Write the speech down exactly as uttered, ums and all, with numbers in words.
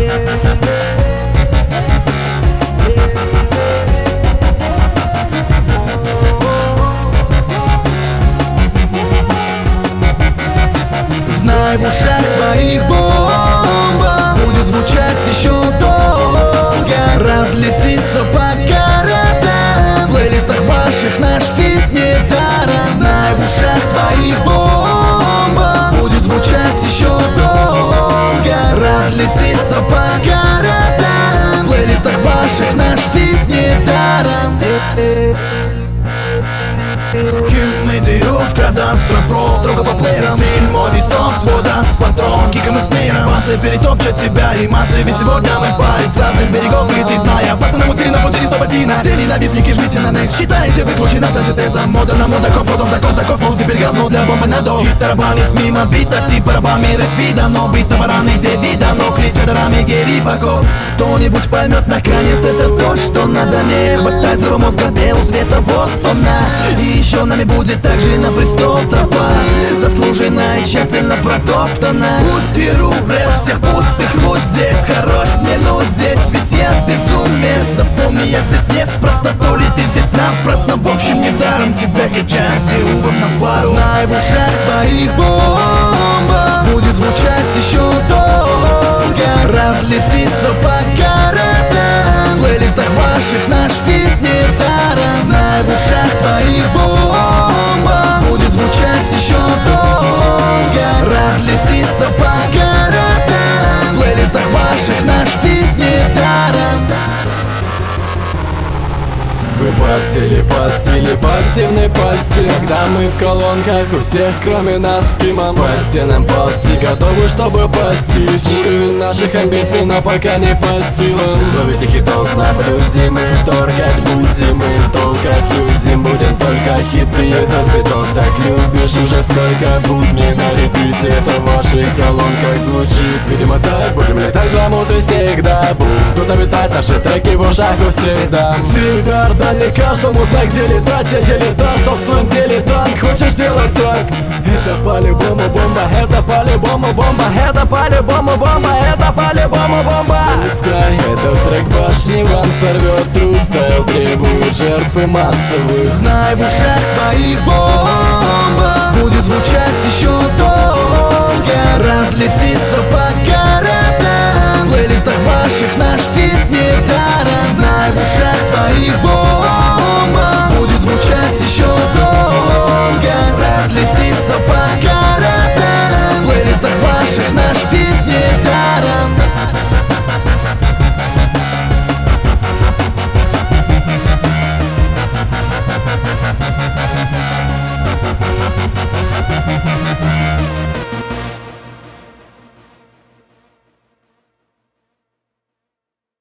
Знай, в ушах твоих бомба будет звучать еще долго, разлетится по городам, в плейлистах ваших наш фит недаром. Знай, в ушах твоих бомба будет звучать еще долго, разлетится по городам, в плейлистах ваших наш фит недаром. Ким-медиевка даст про строго по плеерам, стиль мой висок, твой даст патрон киком и снейром. Массы перетопчат тебя и массы, ведь сегодня мы в паре с разных берегов, и ты зная, опасно на мутили на пути листопадина. Все ненавистники, жмите на next, считайте выключено с антитезом. Мода на мудаков, водом закон таков, фол теперь говно для бомбы на дом. Хит тарабанит мимо бита, типа рабами рэп вида, но бит товараны где вида, но кричат дарами гей рипаков. Кто-нибудь поймет наконец, это то, что надо, не хватать злого мозга белого света, вот она. И еще нами будет также на престол тропа, заслуженно и тщательно протоптана. Пусть веру, рэп всех пустых, вот здесь хорош мне нудеть, ведь я безумец. Запомни, я здесь неспроста, то ли ты здесь напросто. В общем, недаром тебя качают с Диубом на пару. Знай, в ушах твоих бомба будет звучать еще долго, разлетится по городам, в плейлистах ваших наш фит недаром. Знай, в ушах твоих бомба будет звучать еще долго, разлетится по городам, в плейлистах ваших наш фит недаром. Вы подсели, подсели, пассивной пасти, когда мы в колонках, у всех кроме нас кимом. По стенам ползти, готовы, чтобы постичь уровень наших амбиций, но пока не по силам. Ловить их итог наблюдим, и торгать будем, и толкать людям будем только хиты. Этот биток так любишь уже сколько будней на репите, это в ваших колонках звучит. Видимо так, будем летать за музой всегда. Будут обитать наши треки в ушах у всех дам. Всегда не каждому знай, где летать, а где летать, что в своем деле танк. Хочешь сделать так? Это по-любому бомба, это по-любому бомба, это по-любому бомба, это по-любому бомба. Пускай этот трек башни вам сорвет, true style требует жертвы массовых. Знай, в ушах твоих бомба будет звучать еще долго, разлетится по городам, в плейлистах ваших наш фит недаром. Знай, в ушах твоих бомба будет звучать еще долго, разлетится по городам, в плейлистах ваших наш фит недаром. We'll be right back.